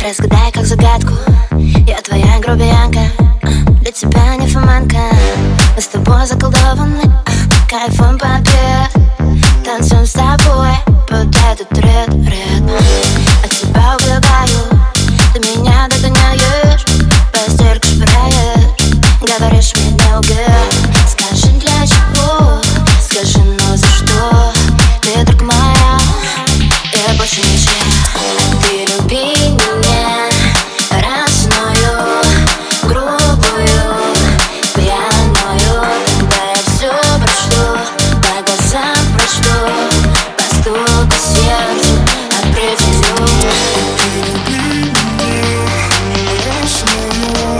Разгадай как загадку, я твоя грубиянка, для тебя не фоманка. Мы с тобой заколдованы, кайфом портрет. Танцуем с тобой под этот ритм. От тебя убегаю, ты меня догоняешь, постельку швыряешь, говоришь мне не убей. Скажи для чего, скажи, но за что? Ты только моя, я больше не чья. Ты люби меня, разную, грубую, пьяную. Тогда я все прочту, по глазам прочту, по стуку сердцу определю. Ты люби меня, разную,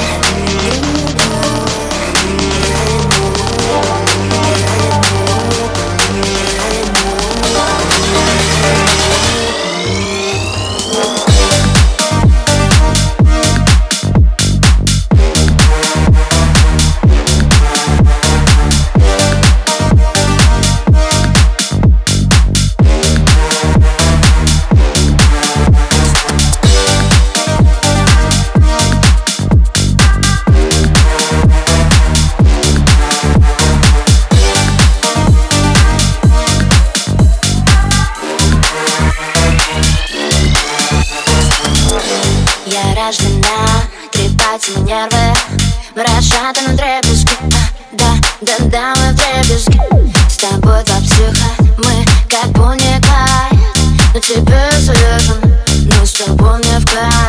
я рождена трепать ему нервы, мы расшатаны вдребезги. Да, мы вдребезги. С тобой два психа, мы как Бонни и Клайд. На тебе завешен, но с тобой мне в кайф.